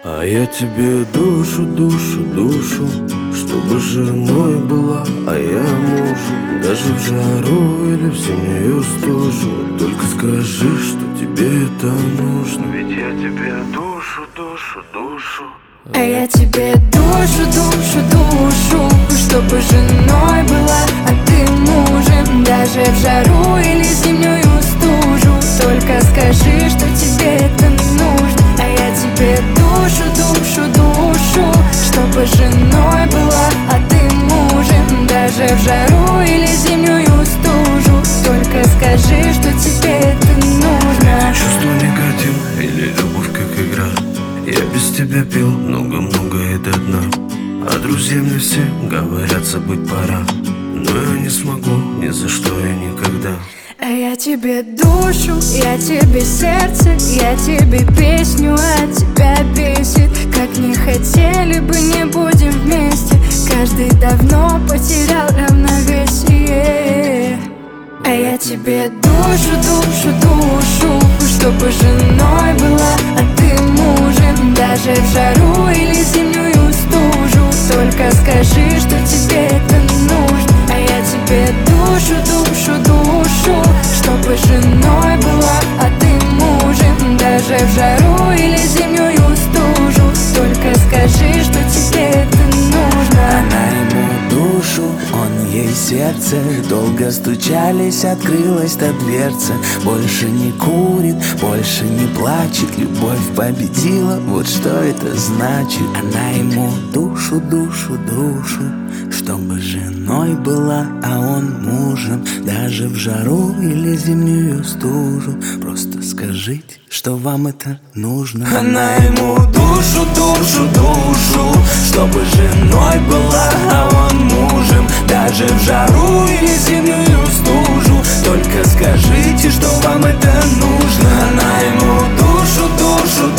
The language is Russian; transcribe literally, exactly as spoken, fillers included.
А я тебе душу, душу, душу, чтобы женой была, а я мужу. Даже в жару или в зимнюю стужу, только скажи, что тебе это нужно. Ведь я тебе душу, душу, душу. А я тебе душу, душу, душу, чтобы женой была, а ты мужем. Даже в жару или зимнюю стужу, только скажи, что тебе это нужно. А я тебе душу, душу, душу, чтобы женой была, а ты мужем. Даже в жару или зимнюю стужу, только скажи, что тебе это нужно. Чувство негатив или любовь как игра. Я без тебя пил много-много и до дна. А друзья мне все говорят, забыть пора, но я не смогу ни за что и никогда. А я тебе душу, я тебе сердце, я тебе песню, а тебя бесит. Как не хотели бы, не будем вместе. Каждый давно потерял равновесие. А я тебе душу, душу, душу, чтобы женой была, а ты мужем. Даже в жару или зимнюю стужу, только скажи, что тебе это нужно. А я тебе душу, душу, душу, чтобы женой была, а ты мужем. Даже в жару или зимнюю стужу, только скажи, что тебе это нужно. Она ему душу, он ей сердце. Долго стучались, открылась та дверца. Больше не курит, больше не плачет. Любовь победила, вот что это значит. Она ему душу, душу, душу, чтобы женой была, а он мужем. Даже в жару или зимнюю стужу, просто скажите, что вам это нужно. Она ему душу, душу, душу, чтобы женой была, а он мужем. Даже в жару или зимнюю стужу, только скажите, что вам это нужно. Она ему душу, душу,